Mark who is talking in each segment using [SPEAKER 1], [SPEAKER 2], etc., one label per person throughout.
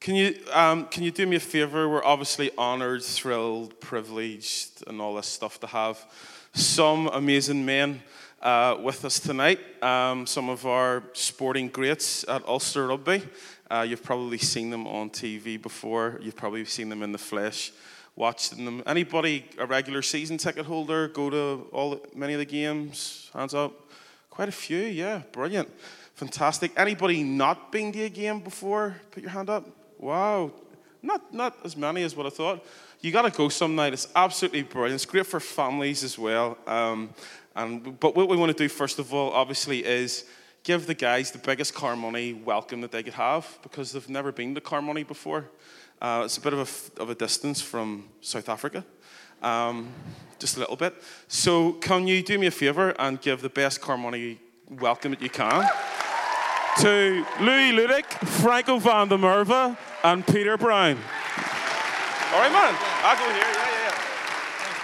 [SPEAKER 1] Can you do me a favour? We're obviously honoured, thrilled, privileged, and all this stuff to have some amazing men with us tonight. Some of our sporting greats at Ulster Rugby. You've probably seen them on TV before. You've probably seen them in the flesh, watching them. Anybody a regular season ticket holder? Go to many of the games? Hands up. Quite a few. Yeah, brilliant, fantastic. Anybody not been to a game before? Put your hand up. Wow, not as many as what I thought. You got to go some night. It's absolutely brilliant. It's great for families as well. But what we want to do first of all, obviously, is give the guys the biggest Carmoney welcome that they could have, because they've never been to Carmoney before. It's a bit of a distance from South Africa, just a little bit. So can you do me a favour and give the best Carmoney welcome that you can to Louis Ludik, Franco van der Merwe, and Peter Brown. All right, man. I'll go here. Yeah. Thanks,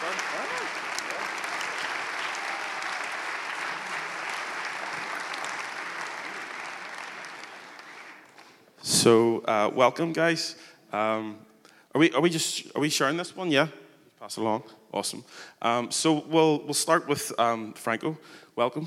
[SPEAKER 1] bud. So, welcome, guys. Are we sharing this one? Yeah. Pass it along. Awesome. So we'll start with Franco. Welcome.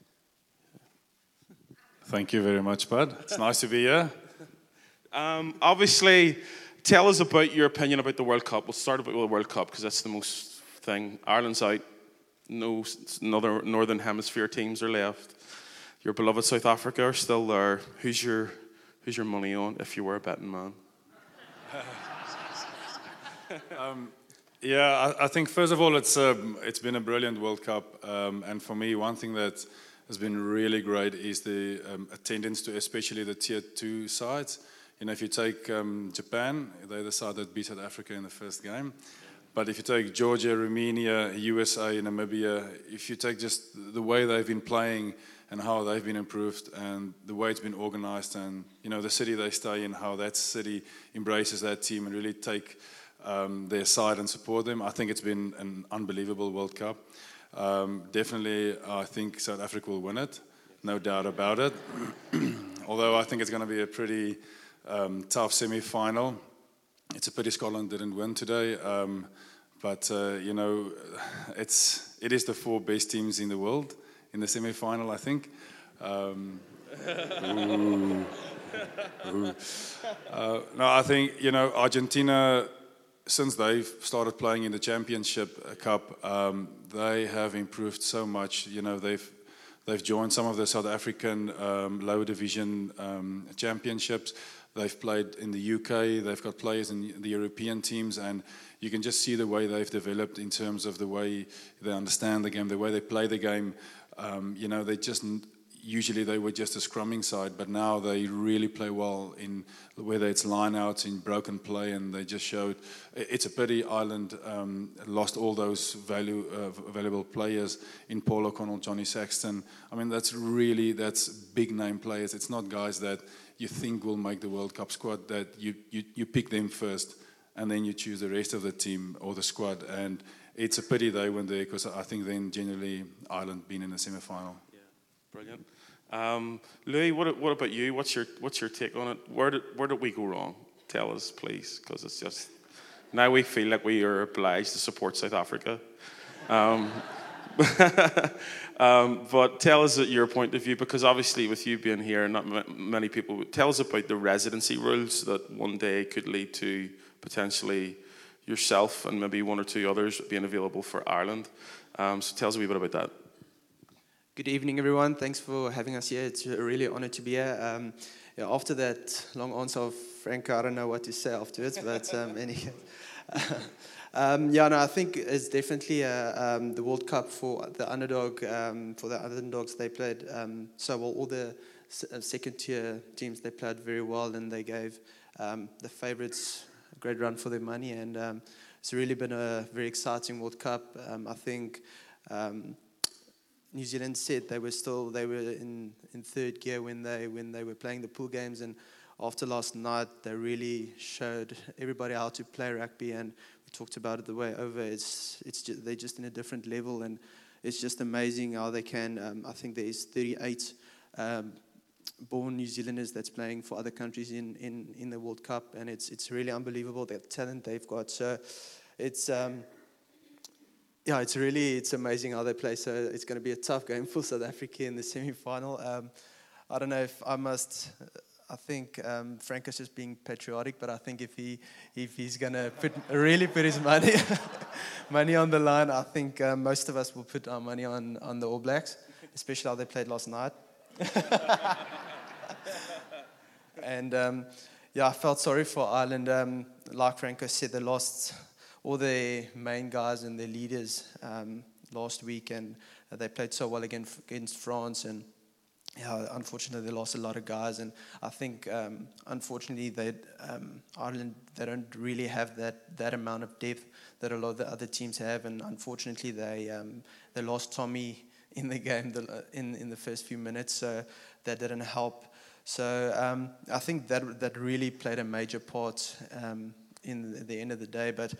[SPEAKER 2] Thank you very much, bud. It's nice to be here.
[SPEAKER 1] Obviously, tell us about your opinion about the World Cup. We'll start with the World Cup because that's the most thing. Ireland's out. No other Northern Hemisphere teams are left. Your beloved South Africa are still there. Who's your money on if you were a betting man?
[SPEAKER 2] I think first of all it's been a brilliant World Cup, and for me one thing that has been really great is the attendance to especially the Tier 2 sides. You know, if you take Japan, they're the side that beat South Africa in the first game. But if you take Georgia, Romania, USA, Namibia, if you take just the way they've been playing and how they've been improved and the way it's been organized and, you know, the city they stay in, how that city embraces that team and really take their side and support them, I think it's been an unbelievable World Cup. Definitely, I think South Africa will win it, no doubt about it. Although I think it's going to be a pretty tough semi-final. It's a pity Scotland didn't win today, but you know, it is the 4 best teams in the world in the semi-final, I think. No, I think, you know, Argentina, since they've started playing in the Championship Cup, they have improved so much. You know, they've joined some of the South African lower division championships. They've played in the UK. They've got players in the European teams, and you can just see the way they've developed in terms of the way they understand the game, the way they play the game. You know, usually they were just a scrumming side, but now they really play well in whether it's line-outs, in broken play, and they just showed. It's a pity Ireland lost all those valuable players in Paul O'Connell, Johnny Sexton. I mean, that's big-name players. It's not guys that you think will make the World Cup squad, that you pick them first, and then you choose the rest of the team or the squad. And it's a pity they went there, because I think then generally Ireland been in the semi-final.
[SPEAKER 1] Brilliant. Louis, what about you? What's your take on it? Where did we go wrong? Tell us, please, because it's just now we feel like we are obliged to support South Africa. But tell us your point of view, because obviously with you being here, not many people. Tell us about the residency rules that one day could lead to potentially yourself and maybe 1 or 2 others being available for Ireland. So tell us a wee bit about that.
[SPEAKER 3] Good evening, everyone. Thanks for having us here. It's a really honor to be here. After that long answer of Franco, I don't know what to say afterwards, but anyway. I think it's definitely the World Cup for the underdog. For the underdogs, they played so well. All the second-tier teams, they played very well, and they gave the favourites a great run for their money. And it's really been a very exciting World Cup. I think New Zealand said they were in third gear when they were playing the pool games, and after last night they really showed everybody how to play rugby, and we talked about it the way over. They're just in a different level, and it's just amazing how they can. I think there is 38 born New Zealanders that's playing for other countries in the World Cup, and it's really unbelievable the talent they've got. So it's it's amazing how they play. So it's going to be a tough game for South Africa in the semi-final. I don't know if I must. I think Franco's just being patriotic, but I think if he's going to really put his money on the line, I think most of us will put our money on the All Blacks, especially how they played last night. And I felt sorry for Ireland. Like Franco said, they lost all their main guys and their leaders last week, and they played so well against France. And unfortunately, they lost a lot of guys. And I think, unfortunately, Ireland, they don't really have that amount of depth that a lot of the other teams have. And unfortunately, they lost Tommy in the game in the first few minutes, so that didn't help. So I think that really played a major part in the end of the day. But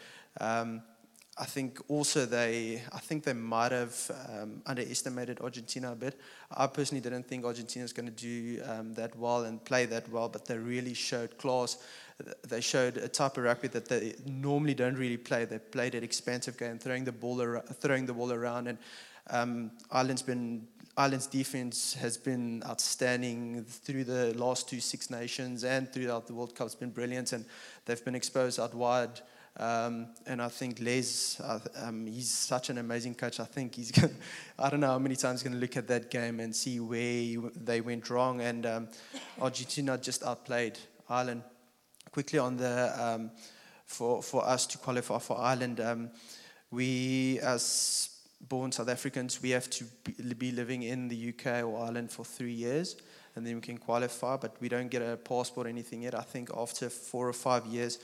[SPEAKER 3] I think also they might have underestimated Argentina a bit. I personally didn't think Argentina was going to do that well and play that well, but they really showed class. They showed a type of rugby that they normally don't really play. They played an expansive game, throwing the ball around, and Ireland's defense has been outstanding through the last two Six Nations and throughout the World Cup. It's been brilliant, and they've been exposed out wide. And I think Les, he's such an amazing coach. I think he's going. I don't know how many times he's going to look at that game and see where they went wrong. And Argentina just outplayed Ireland. Quickly on the for us to qualify for Ireland, we as born South Africans, we have to be living in the UK or Ireland for 3 years, and then we can qualify, but we don't get a passport or anything yet. I think after 4 or 5 years,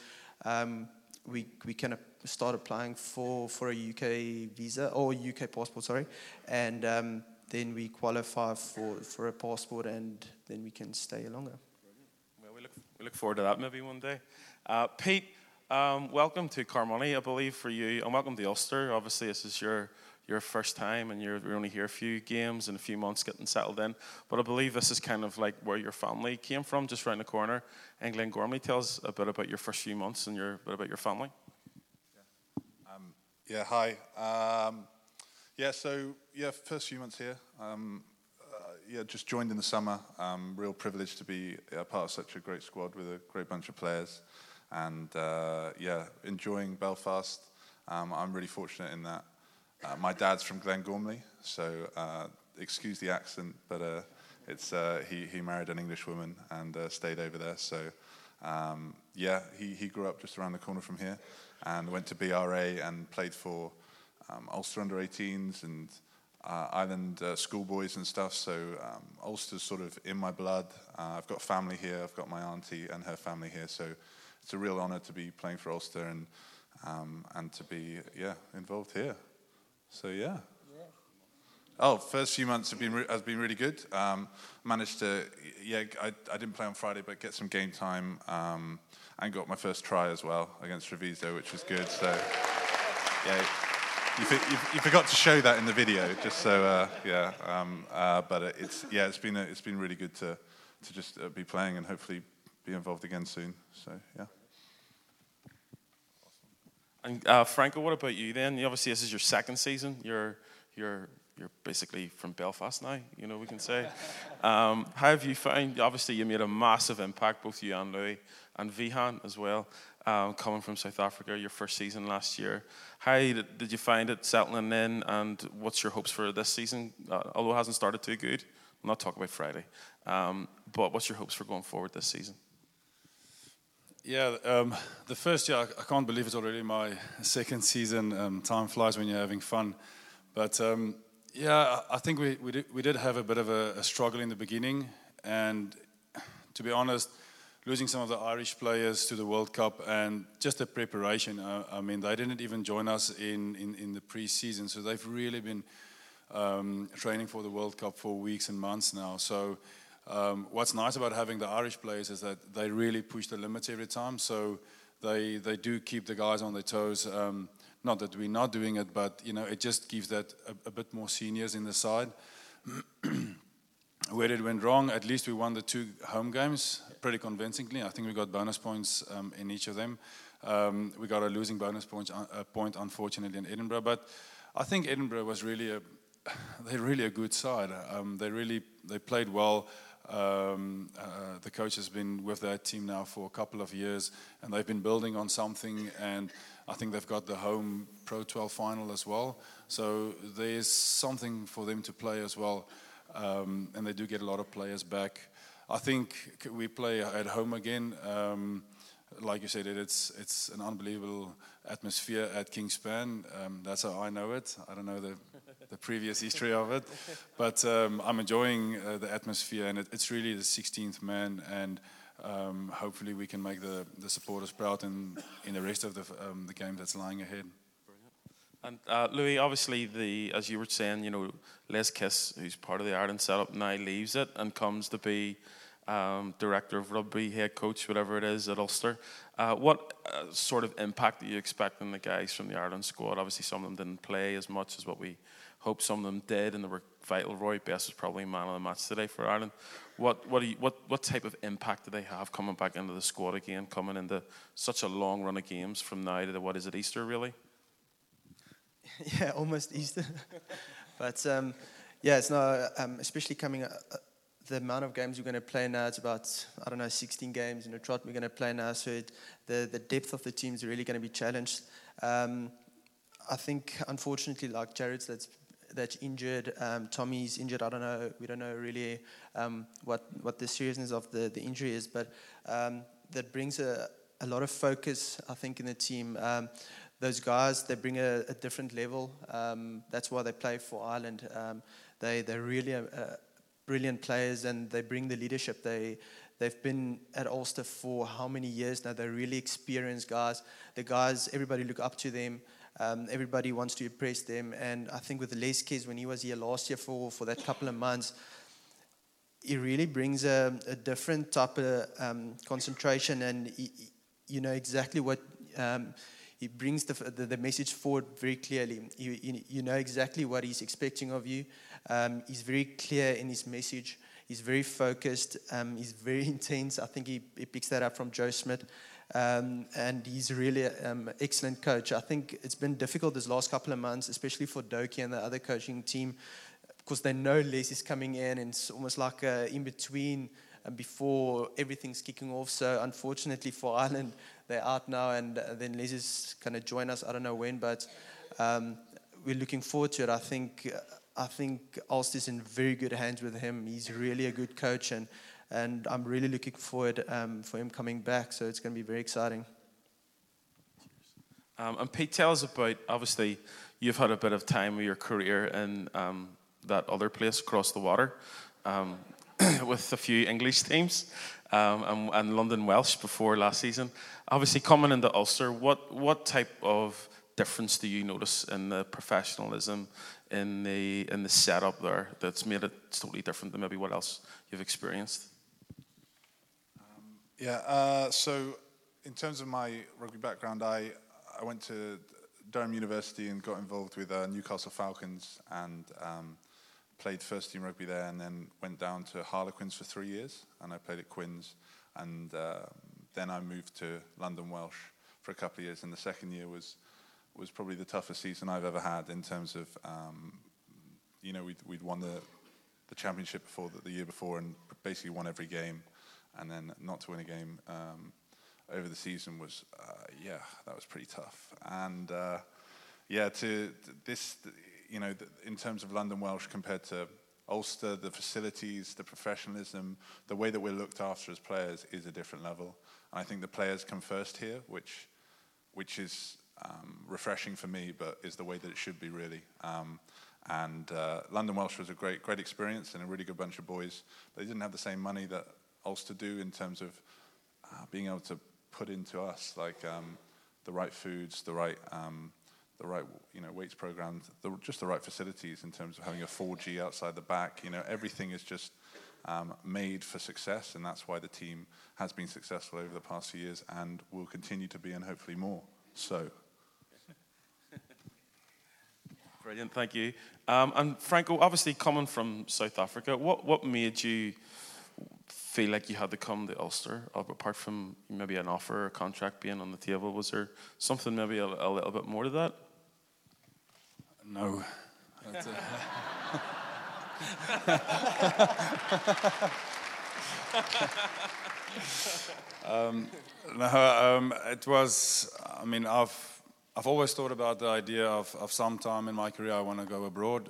[SPEAKER 3] we can start applying for a UK visa, or a UK passport, sorry, and then we qualify for a passport, and then we can stay longer.
[SPEAKER 1] Well, we look forward to that maybe one day. Pete, welcome to Carmoney, I believe, for you, and welcome to Ulster. Obviously, this is your first time, and you're only here a few games and a few months getting settled in. But I believe this is kind of like where your family came from, just around the corner. And Glengormley, tell us a bit about your first few months and a bit about your family.
[SPEAKER 4] Hi. First few months here. Just joined in the summer. Real privilege to be a part of such a great squad with a great bunch of players. And enjoying Belfast. I'm really fortunate in that. My dad's from Glengormley, so excuse the accent, but he married an English woman and stayed over there. So he grew up just around the corner from here, and went to BRA and played for Ulster under-18s and Ireland schoolboys and stuff. So Ulster's sort of in my blood. I've got family here. I've got my auntie and her family here. So it's a real honour to be playing for Ulster and to be involved here. So first few months has been really good. Managed to I didn't play on Friday, but get some game time and got my first try as well against Treviso, which was good. So you forgot to show that in the video, just so but it's been really good to just be playing and hopefully be involved again soon. So yeah.
[SPEAKER 1] And Franco, what about you then? Obviously, this is your second season. You're basically from Belfast now, we can say. How have you found? Obviously, you made a massive impact, both you and Louis, and Vihan as well, coming from South Africa, your first season last year. How did you find it settling in, and what's your hopes for this season? Although it hasn't started too good, I'm not talking about Friday. But what's your hopes for going forward this season?
[SPEAKER 2] Yeah, the first year, I can't believe it's already my second season. Time flies when you're having fun. But I think we did have a bit of a struggle in the beginning. And to be honest, losing some of the Irish players to the World Cup and just the preparation, they didn't even join us in the pre-season. So they've really been training for the World Cup for weeks and months now. So what's nice about having the Irish players is that they really push the limits every time. So they do keep the guys on their toes. Not that we're not doing it, but it just gives that a bit more seniors in the side. where it went wrong. At least we won the 2 home games pretty convincingly. I think we got bonus points in each of them. We got a losing bonus point, unfortunately, in Edinburgh. But I think Edinburgh was they're really a good side. They played well. The coach has been with that team now for a couple of years, and they've been building on something. And I think they've got the home Pro 12 final as well. So there's something for them to play as well. And they do get a lot of players back. I think we play at home again. Like you said, it's an unbelievable atmosphere at Kingspan. That's how I know it. I don't know the previous history of it, but I'm enjoying the atmosphere, and it's really the 16th man, and hopefully we can make the supporters proud in the rest of the game that's lying ahead.
[SPEAKER 1] And Louis, obviously, as you were saying, Les Kiss, who's part of the Ireland setup, now leaves it and comes to be director of rugby, head coach, whatever it is, at Ulster. What sort of impact do you expect on the guys from the Ireland squad? Obviously, some of them didn't play as much as what we hoped. Some of them did, and they were vital. Roy Best was probably man of the match today for Ireland. What type of impact do they have coming back into the squad again, coming into such a long run of games from now to what is it, Easter, really?
[SPEAKER 3] Yeah, almost Easter. But it's not, especially coming, the amount of games we're going to play now, it's about, 16 games in a trot we're going to play now. So the depth of the team is really going to be challenged. I think, unfortunately, like Jared's that's injured, Tommy's injured. We don't know really what the seriousness of the injury is, but that brings a lot of focus, I think, in the team. Those guys, they bring a different level. That's why they play for Ireland. They're really brilliant players, and they bring the leadership. They've been at Ulster for how many years now? They're really experienced guys. The guys, everybody look up to them. Everybody wants to impress them. And I think with Les Kiss, when he was here last year for that couple of months, he really brings a different type of concentration, and you know exactly what... he brings the message forward very clearly. You know exactly what he's expecting of you. He's very clear in his message. He's very focused. He's very intense. I think he picks that up from Joe Smith. And he's really an excellent coach. I think it's been difficult this last couple of months, especially for Doki and the other coaching team, because they know Les is coming in, and it's almost like in between before everything's kicking off. So unfortunately for Ireland, they're out now, and then Les is going to join us. I don't know when, but we're looking forward to it. I think Ulster's in very good hands with him. He's really a good coach, and I'm really looking forward for him coming back. So it's going to be very exciting.
[SPEAKER 1] And Pete, tell us about, obviously, you've had a bit of time of your career in that other place across the water with a few English teams and London Welsh before last season. Obviously, coming into Ulster, what type of difference do you notice in the professionalism, in the setup there, that's made it totally different than maybe what else you've experienced?
[SPEAKER 4] So in terms of my rugby background, I went to Durham University and got involved with Newcastle Falcons and played first team rugby there, and then went down to Harlequins for 3 years, and I played at Quins, and then I moved to London Welsh for a couple of years, and the second year was probably the toughest season I've ever had in terms of, we'd won the championship the year before, and basically won every game, and then not to win a game over the season was, that was pretty tough. And in terms of London Welsh compared to Ulster, the facilities, the professionalism, the way that we're looked after as players is a different level. And I think the players come first here, which is refreshing for me, but is the way that it should be, really. London Welsh was a great experience and a really good bunch of boys. They didn't have the same money that Ulster do in terms of being able to put into us like the right foods, the right weights programs, just the right facilities in terms of having a 4G outside the back. Everything is just made for success, and that's why the team has been successful over the past few years and will continue to be, and hopefully more. So.
[SPEAKER 1] Brilliant, thank you. And Franco, obviously coming from South Africa, what made you feel like you had to come to Ulster, apart from maybe an offer or a contract being on the table? Was there something maybe a little bit more to that?
[SPEAKER 2] No. No, it was, I mean, I've always thought about the idea of some time in my career I want to go abroad.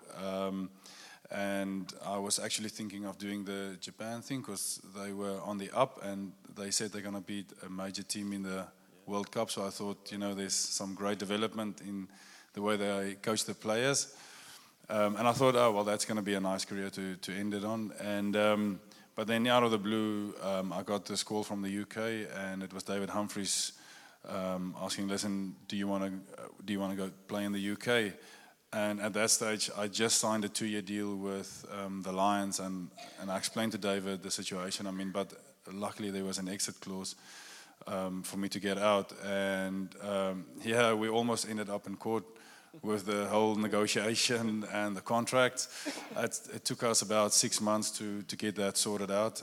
[SPEAKER 2] And I was actually thinking of doing the Japan thing because they were on the up and they said they're going to beat a major team in the World Cup. So I thought, there's some great development in the way they coach the players. And I thought, oh, well, that's going to be a nice career to end it on. And but then out of the blue, I got this call from the UK, and it was David Humphreys asking, listen, do you want to go play in the UK? And at that stage, I just signed a 2-year deal with the Lions, and I explained to David the situation. I mean, but luckily there was an exit clause for me to get out. And we almost ended up in court with the whole negotiation and the contract. It took us about 6 months to get that sorted out.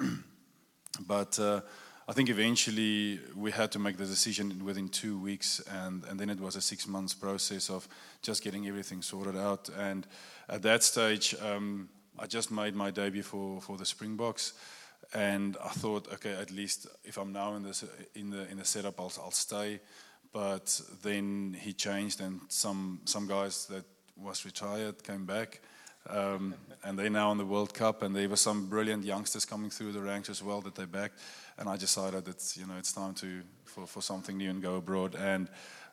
[SPEAKER 2] But I think eventually we had to make the decision within 2 weeks, and then it was a 6 months process of just getting everything sorted out. And at that stage, I just made my debut for the Springboks, and I thought, okay, at least if I'm now in the setup, I'll stay. But then he changed, and some guys that was retired came back. And they're now in the World Cup, and there were some brilliant youngsters coming through the ranks as well that they backed. And I decided that it's time for something new and go abroad. And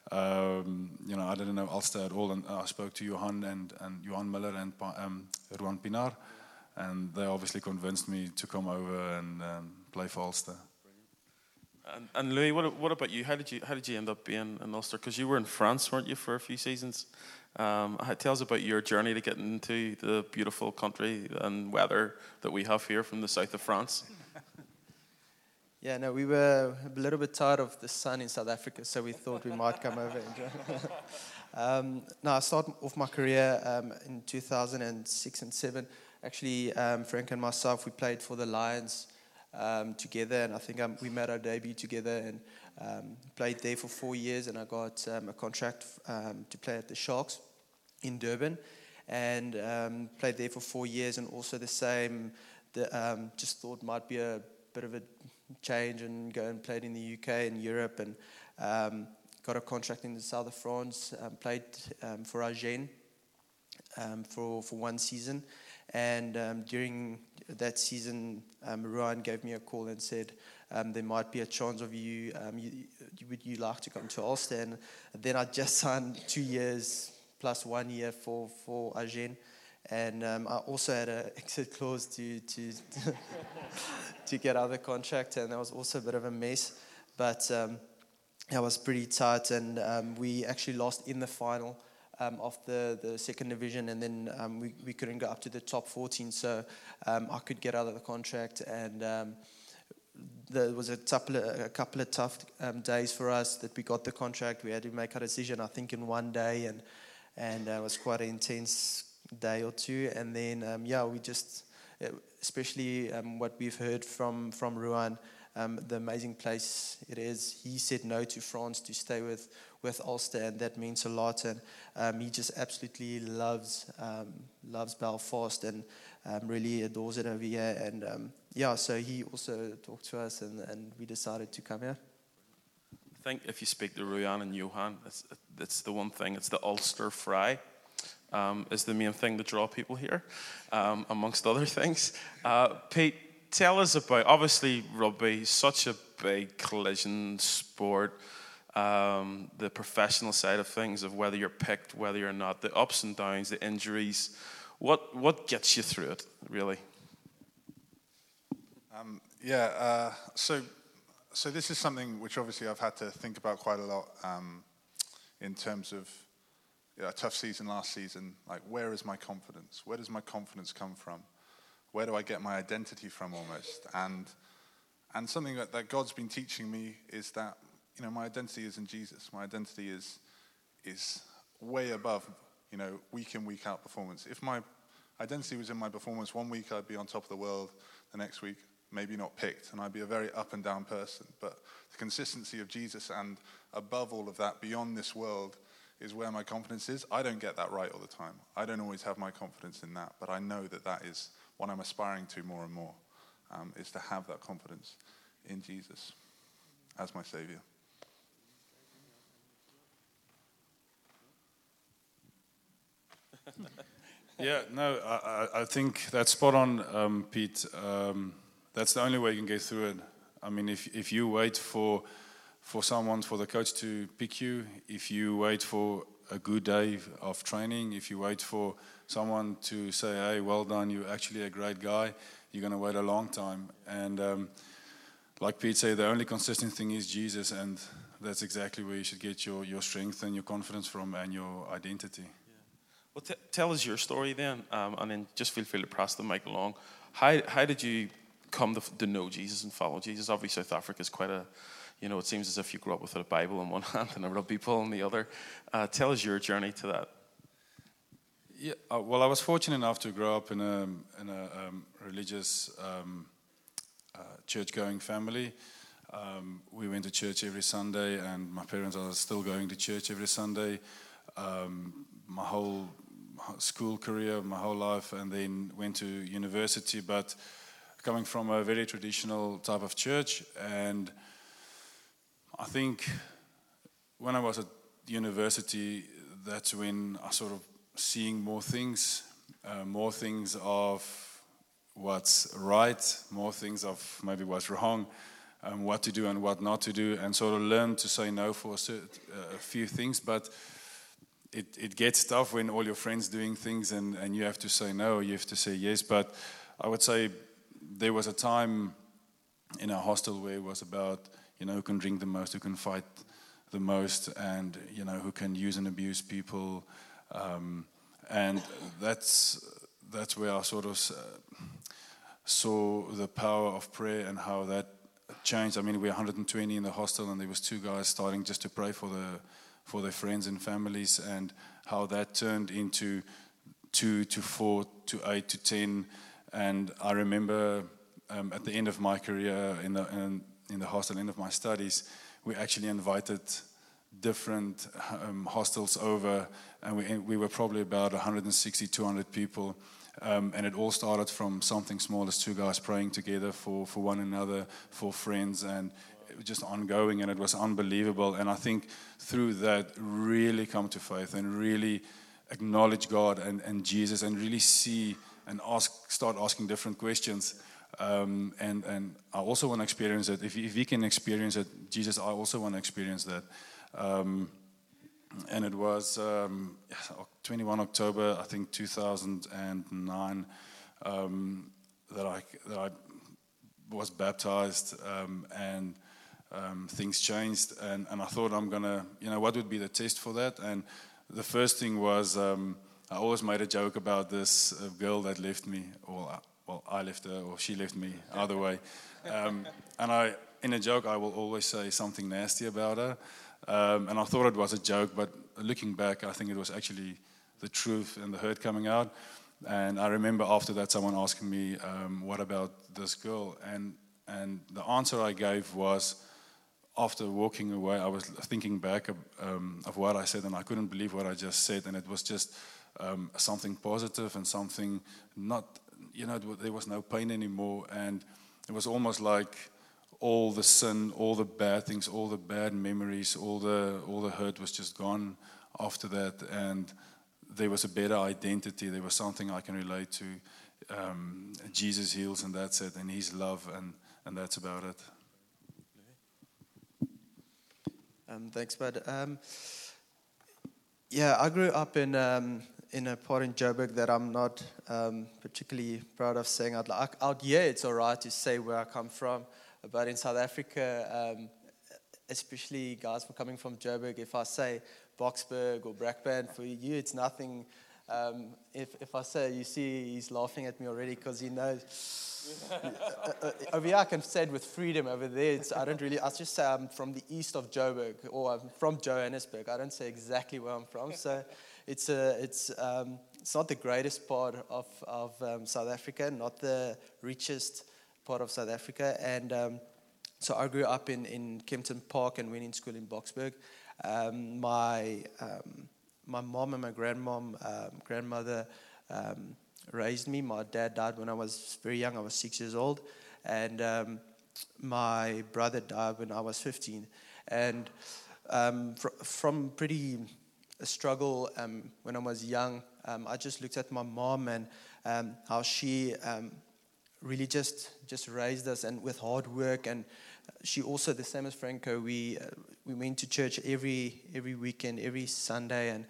[SPEAKER 2] I didn't know Ulster at all, and I spoke to Johan and Johan Miller and Ruan Pinar, and they obviously convinced me to come over and play for Ulster.
[SPEAKER 1] And Louis, what about you? How did you end up being in Ulster? Because you were in France, weren't you, for a few seasons? Tell us about your journey to get into the beautiful country and weather that we have here from the south of France.
[SPEAKER 3] Yeah, no, we were a little bit tired of the sun in South Africa, so we thought we might come over and join. I started off my career in 2006 and 2007. Actually, Frank and myself, we played for the Lions together, and I think we made our debut together and played there for 4 years, and I got a contract to play at the Sharks in Durban, and played there for 4 years, and also the same, just thought might be a bit of a change and go and played in the UK and Europe, and got a contract in the south of France, played for Agen for 1 season, and during that season, Ruan gave me a call and said, there might be a chance of you, would you like to come to Ulster? And then I just signed 2 years plus 1 year for Agen. And I also had an exit clause to get out of the contract, and that was also a bit of a mess. But it was pretty tight, and we actually lost in the final of the second division, and then we couldn't go up to the top 14, so I could get out of the contract, and there was a couple of tough days for us that we got the contract. We had to make a decision, I think, in 1 day, and it was quite an intense day or two, and then we just, especially what we've heard from Ruan, the amazing place it is. He said no to France to stay with Ulster, and that means a lot, and he just absolutely loves Belfast and really adores it over here, and so he also talked to us, and we decided to come here.
[SPEAKER 1] I think if you speak to Ruan and Johan, it's the one thing, it's the Ulster fry. Is the main thing to draw people here, amongst other things. Pete, tell us about, obviously rugby, such a big collision sport, the professional side of things, of whether you're picked, whether you're not, the ups and downs, the injuries. What gets you through it, really?
[SPEAKER 4] So this is something which obviously I've had to think about quite a lot in terms of a tough season last season. Like, where is my confidence? Where does my confidence come from? Where do I get my identity from, almost? And something that God's been teaching me is that my identity is in Jesus. My identity is way above week in, week out performance. If my identity was in my performance, one week I'd be on top of the world, the next week maybe not picked, and I'd be a very up and down person. But the consistency of Jesus, and above all of that, beyond this world, is where my confidence is. I don't get that right all the time. I don't always have my confidence in that, but I know that is what I'm aspiring to more and more, is to have that confidence in Jesus as my Savior.
[SPEAKER 2] Yeah, no, I think that's spot on, Pete. That's the only way you can get through it. I mean, if you wait for someone, for the coach to pick you, if you wait for a good day of training, if you wait for someone to say, hey, well done, you're actually a great guy, you're going to wait a long time. And like Pete said, the only consistent thing is Jesus, and that's exactly where you should get your strength and your confidence from, and your identity.
[SPEAKER 1] Well, tell us your story then, and then just feel free to pass the mic along. How did you come to know Jesus and follow Jesus? Obviously, South Africa is quite it seems as if you grew up with a Bible in one hand and a rugby ball in the other. Tell us your journey to that.
[SPEAKER 2] Yeah, well, I was fortunate enough to grow up in a religious church-going family. We went to church every Sunday, and my parents are still going to church every Sunday. My whole school career, my whole life, and then went to university, but coming from a very traditional type of church. And I think when I was at university, that's when I sort of seeing more things of what's right, more things of maybe what's wrong, what to do and what not to do, and sort of learn to say no for a few things. But it gets tough when all your friends doing things and you have to say no, you have to say yes. But I would say there was a time in our hostel where it was about, who can drink the most, who can fight the most, and, who can use and abuse people. And that's where I sort of saw the power of prayer and how that changed. I mean, we're 120 in the hostel, and there was 2 guys starting just to pray for their friends and families, and how that turned into 2 to 4 to 8 to 10. And I remember at the end of my career in the hostel, end of my studies, we actually invited different hostels over, and we were probably about 160, 200 people. And it all started from something small as 2 guys praying together for one another, for friends, and it was just ongoing, and it was unbelievable. And I think through that, really come to faith and really acknowledge God and Jesus, and really see and start asking different questions. And I also want to experience it. If you can experience it, Jesus, I also want to experience that. And it was 21 October, I think 2009, that I was baptized, and things changed. And I thought, I'm gonna, what would be the test for that? And the first thing was, I always made a joke about this girl that left me, or I left her, or she left me, either way. And in a joke, I will always say something nasty about her. And I thought it was a joke, but looking back, I think it was actually the truth and the hurt coming out. And I remember after that, someone asking me, what about this girl? And the answer I gave was, after walking away, I was thinking back of what I said, and I couldn't believe what I just said. And it was just something positive and something not, there was no pain anymore. And it was almost like all the sin, all the bad things, all the bad memories, all the hurt was just gone after that. And there was a better identity. There was something I can relate to. Jesus heals, and that's it. And His love, and that's about it.
[SPEAKER 3] Thanks, bud. I grew up in a part in Joburg that I'm not particularly proud of saying out here. It's all right to say where I come from, but in South Africa, especially guys coming from Joburg, if I say Boksburg or Brakpan, for you it's nothing. If I say, you see, he's laughing at me already because he knows. Over here I can say it with freedom. Over there, I just say I'm from the east of Joburg, or I'm from Johannesburg. I don't say exactly where I'm from. So it's not the greatest part of South Africa, not the richest part of South Africa, and so I grew up in Kempton Park and went in school in Boksburg. My mom and my grandmother raised me. My dad died when I was very young. I was 6 years old, and my brother died when I was 15. And from pretty struggle when I was young, I just looked at my mom and how she really just raised us, and with hard work. And she also, the same as Franco, we went to church every weekend, every Sunday, and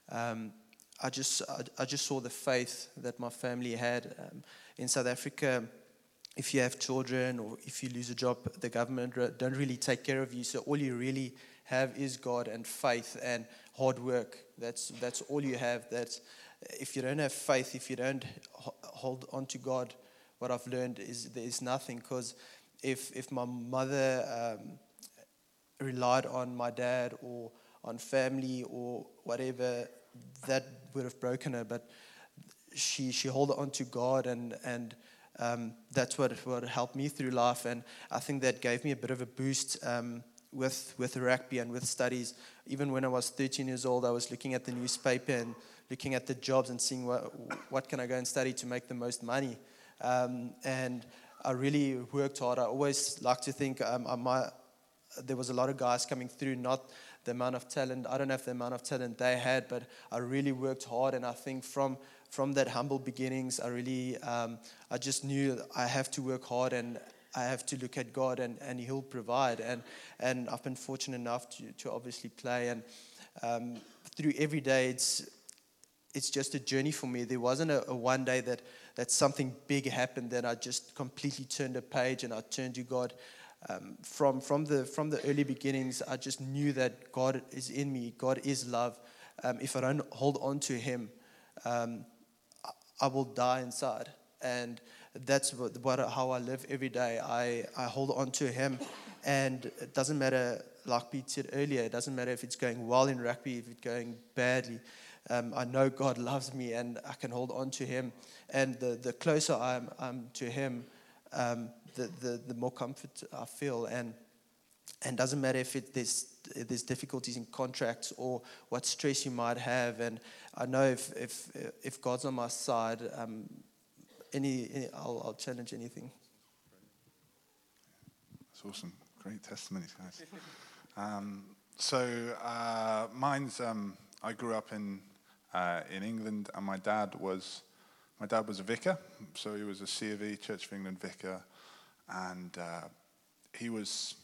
[SPEAKER 3] I just saw the faith that my family had. In South Africa, if you have children or if you lose a job, the government don't really take care of you. So all you really have is God and faith and hard work. That's all you have. That's, if you don't have faith, if you don't hold on to God, what I've learned is there is nothing. Because if my mother relied on my dad or on family or whatever, that would have broken her. But she held on to God, and that's what helped me through life. And I think that gave me a bit of a boost with rugby and with studies. Even when I was 13 years old, I was looking at the newspaper and looking at the jobs and seeing what can I go and study to make the most money. And I really worked hard. I always like to think there was a lot of guys coming through, not the amount of talent. I don't have the amount of talent they had, but I really worked hard. And I think from that humble beginnings, I really, I just knew I have to work hard and I have to look at God and He'll provide. And I've been fortunate enough to obviously play. And through every day, it's just a journey for me. There wasn't a one day that something big happened, that I just completely turned a page and I turned to God. From the early beginnings, I just knew that God is in me. God is love. If I don't hold on to Him, I will die inside. And that's how I live every day. I hold on to Him, and it doesn't matter, like Pete said earlier, it doesn't matter if it's going well in rugby, if it's going badly. I know God loves me, and I can hold on to Him. And the closer I'm to Him, the more comfort I feel. And doesn't matter if there's difficulties in contracts or what stress you might have. And I know if God's on my side, I'll challenge anything.
[SPEAKER 4] That's awesome. Great testimonies, guys. Mine's. I grew up in England, and my dad was a vicar. So he was a C of E, Church of England vicar, and he was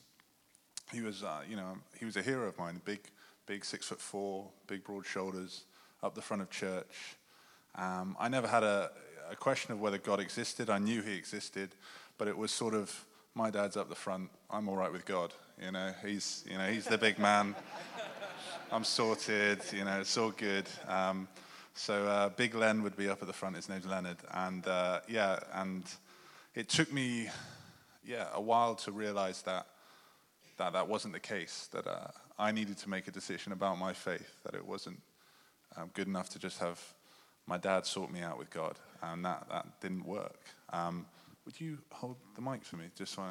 [SPEAKER 4] a hero of mine. Big 6'4", big broad shoulders, up the front of church. I never had a question of whether God existed. I knew He existed, but it was sort of, my dad's up the front, I'm all right with God. He's the big man. I'm sorted. It's all good. So Big Len would be up at the front. His name's Leonard, and and it took me a while to realize that wasn't the case, that I needed to make a decision about my faith, that it wasn't good enough to just have my dad sort me out with God, and that didn't work. Would you hold the mic for me?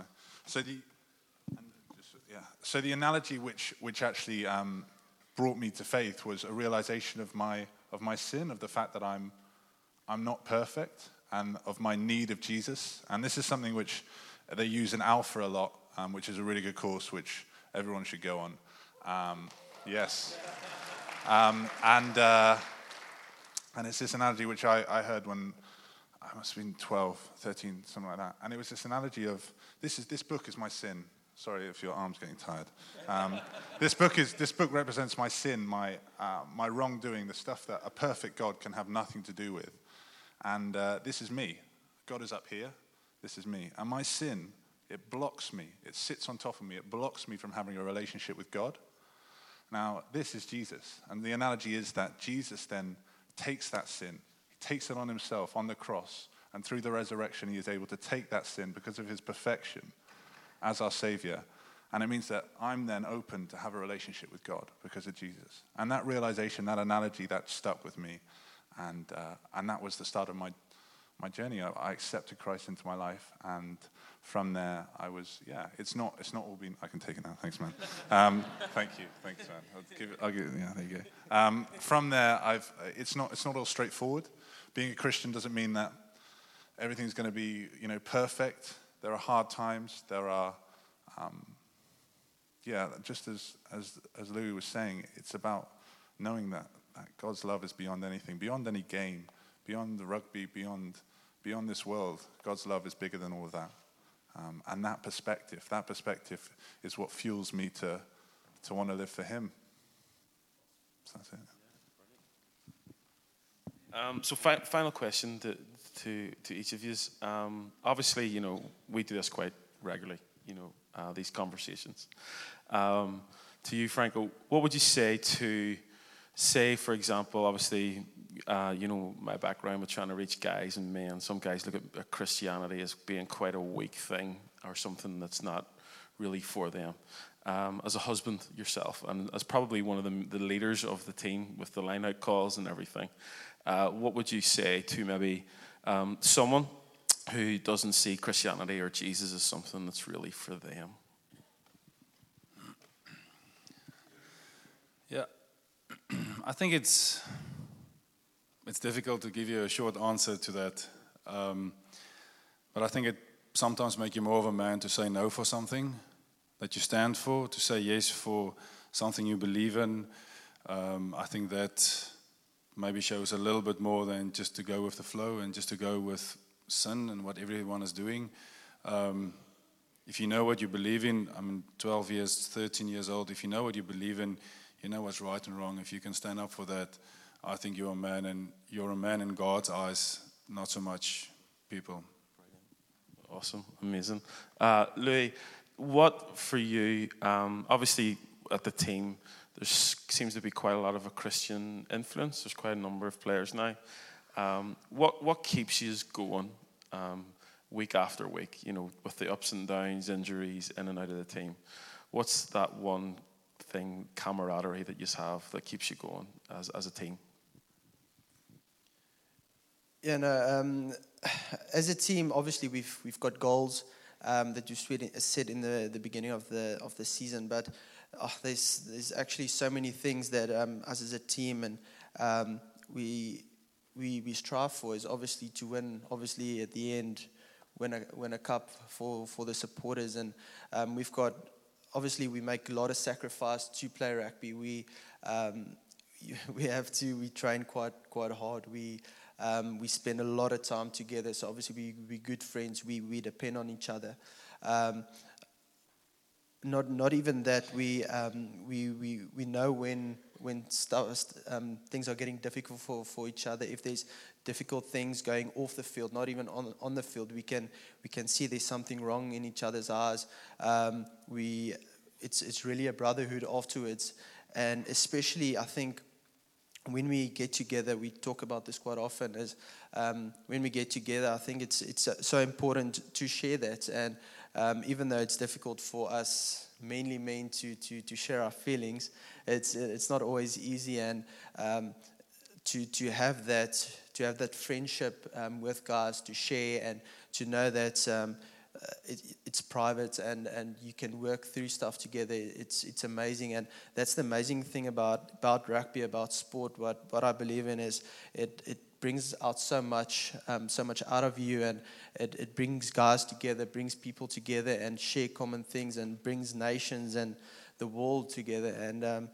[SPEAKER 4] So the analogy which actually brought me to faith was a realization of my sin, of the fact that I'm not perfect, and of my need of Jesus. And this is something which they use in Alpha a lot, which is a really good course which everyone should go on. Yes. And it's this analogy which I heard when I must have been 12, 13, something like that. And it was this analogy of, this book is my sin. Sorry if your arm's getting tired. This book represents my sin, my wrongdoing, the stuff that a perfect God can have nothing to do with. And this is me. God is up here. This is me. And my sin, it blocks me. It sits on top of me. It blocks me from having a relationship with God. Now, this is Jesus. And the analogy is that Jesus then takes that sin. He takes it on Himself on the cross. And through the resurrection, He is able to take that sin because of His perfection as our Savior, And it means that I'm then open to have a relationship with God because of Jesus. And that realization, that analogy, that stuck with me. And that was the start of my journey. I accepted Christ into my life. And from there, I was, it's not all been, I can take it now. Thanks, man. Thank you, man. I'll give it, there you go. From there, it's not all straightforward. Being a Christian doesn't mean that everything's going to be, perfect. There are hard times. There are, just as Louis was saying, it's about knowing that God's love is beyond anything, beyond any game, beyond the rugby, beyond this world. God's love is bigger than all of that. And that perspective is what fuels me to want to live for Him. So that's it.
[SPEAKER 1] So final question to each of you. Obviously, we do this quite regularly, these conversations. To you, Franco, what would you say, for example, obviously, my background with trying to reach guys and men. Some guys look at Christianity as being quite a weak thing or something that's not really for them. As a husband yourself, and as probably one of the leaders of the team with the line-out calls and everything, what would you say to maybe someone who doesn't see Christianity or Jesus as something that's really for them?
[SPEAKER 2] Yeah, I think it's difficult to give you a short answer to that, but I think it sometimes makes you more of a man to say no for something that you stand for, to say yes for something you believe in. I think that maybe shows a little bit more than just to go with the flow and just to go with sin and what everyone is doing. If you know what you believe in, 12 years, 13 years old, if you know what you believe in, you know what's right and wrong. If you can stand up for that, I think you're a man, and you're a man in God's eyes, not so much people.
[SPEAKER 1] Awesome, amazing. Louis, what for you, obviously at the team, there seems to be quite a lot of a Christian influence. There's quite a number of players now. What keeps you going week after week, with the ups and downs, injuries, in and out of the team? What's that one thing, camaraderie, that you have that keeps you going as a team?
[SPEAKER 3] Yeah, no. As a team, obviously we've got goals that you set in the beginning of the season, but there's actually so many things that us as a team and we strive for is obviously to win. Obviously, at the end, win a cup for the supporters, and we've got. Obviously, we make a lot of sacrifice to play rugby. We train quite hard. We spend a lot of time together. So obviously, we're good friends. We depend on each other. Not even that. We know when things are getting difficult for each other. If there's difficult things going off the field, not even on the field, we can see there's something wrong in each other's eyes. It's really a brotherhood afterwards, and especially I think when we get together, we talk about this quite often. Is when we get together, I think it's so important to share that, and even though it's difficult for us, mainly men, to share our feelings, it's not always easy, and to have that friendship with guys, to share and to know that it's private and you can work through stuff together. It's amazing, and that's the amazing thing about rugby, about sport. What I believe in is it brings out so much out of you, and it brings guys together, brings people together, and share common things, and brings nations and the world together. And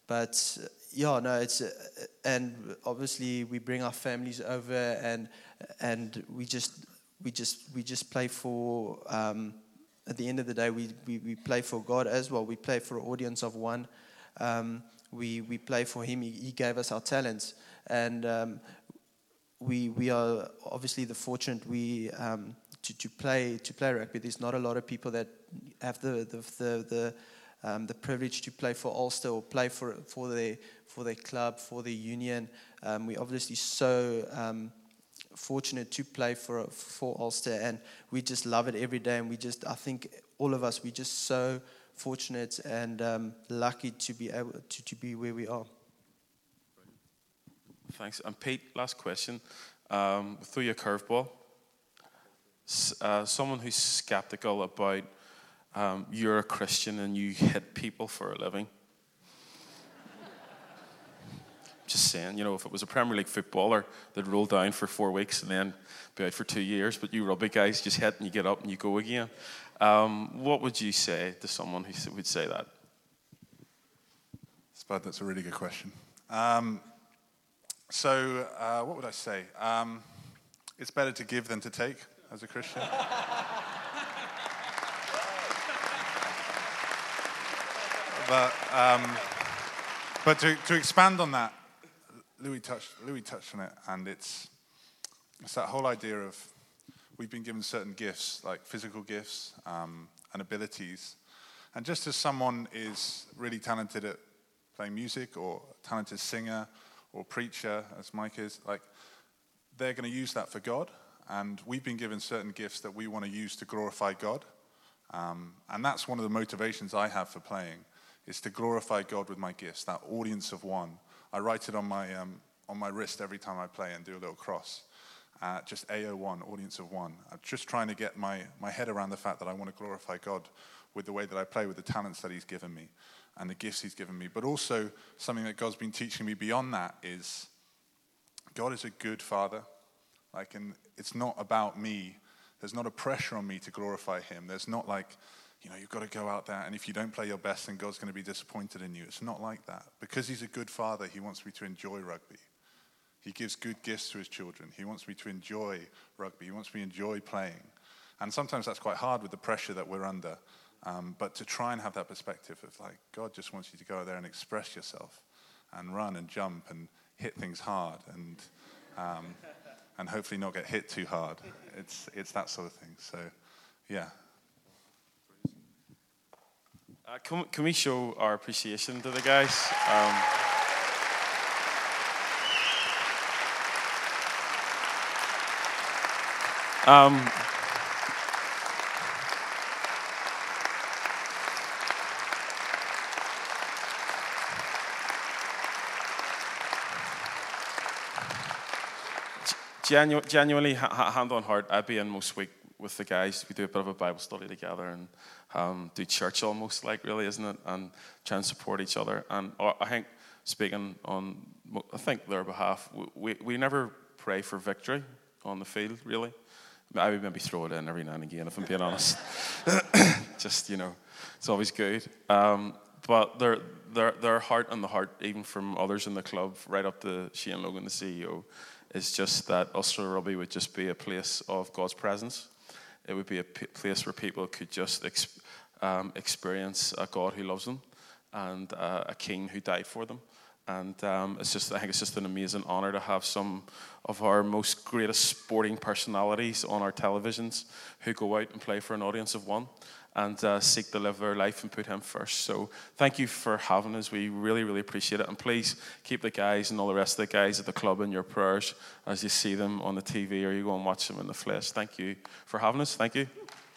[SPEAKER 3] and obviously we bring our families over, and we just play for. At the end of the day, we play for God as well. We play for an audience of one. We play for Him. He gave us our talents, and we are obviously the fortunate to play rugby. There's not a lot of people that have the privilege to play for Ulster or play for their club, for their union. We're obviously so fortunate to play for Ulster, and we just love it every day. And I think all of us, we're just so fortunate and lucky to be able to be where we are.
[SPEAKER 1] Thanks. And Pete, last question. Through your curveball, someone who's skeptical about you're a Christian and you hit people for a living. Just saying, you know, if it was a Premier League footballer, they'd roll down for 4 weeks and then be out for 2 years. But you rugby guys just hit and you get up and you go again. What would you say to someone who would say that?
[SPEAKER 4] Spud, that's a really good question. What would I say? It's better to give than to take as a Christian. But to expand on that, Louis touched on it, and it's that whole idea of we've been given certain gifts, like physical gifts and abilities, and just as someone is really talented at playing music, or a talented singer, or preacher, as Mike is, like they're going to use that for God, and we've been given certain gifts that we want to use to glorify God, and that's one of the motivations I have for playing, is to glorify God with my gifts, that audience of one. I write it on my wrist every time I play and do a little cross. Just AO1, audience of one. I'm just trying to get my head around the fact that I want to glorify God with the way that I play, with the talents that he's given me and the gifts he's given me. But also something that God's been teaching me beyond that is God is a good father. And it's not about me. There's not a pressure on me to glorify him. There's not like, you've got to go out there, and if you don't play your best, then God's going to be disappointed in you. It's not like that. Because he's a good father, he wants me to enjoy rugby. He gives good gifts to his children. He wants me to enjoy rugby. He wants me to enjoy playing. And sometimes that's quite hard with the pressure that we're under. But to try and have that perspective of God just wants you to go out there and express yourself and run and jump and hit things hard and hopefully not get hit too hard. It's that sort of thing. So, yeah.
[SPEAKER 1] Can we show our appreciation to the guys? Genuinely, hand on heart, I'd be in most week with the guys. We do a bit of a Bible study together and do church almost, really, isn't it? And try and support each other. And I think, speaking on, their behalf, we never pray for victory on the field, really. I would maybe throw it in every now and again, if I'm being honest. Just, it's always good. But their heart and the heart, even from others in the club, right up to Shane Logan, the CEO, is just that Ulster Rugby would just be a place of God's presence. It would be a place where people could just experience a God who loves them and a King who died for them. And I think it's just an amazing honour to have some of our most greatest sporting personalities on our televisions who go out and play for an audience of one and seek to live their life and put him first. So thank you for having us. We really, really appreciate it. And please keep the guys and all the rest of the guys at the club in your prayers as you see them on the TV or you go and watch them in the flesh. Thank you for having us. Thank you.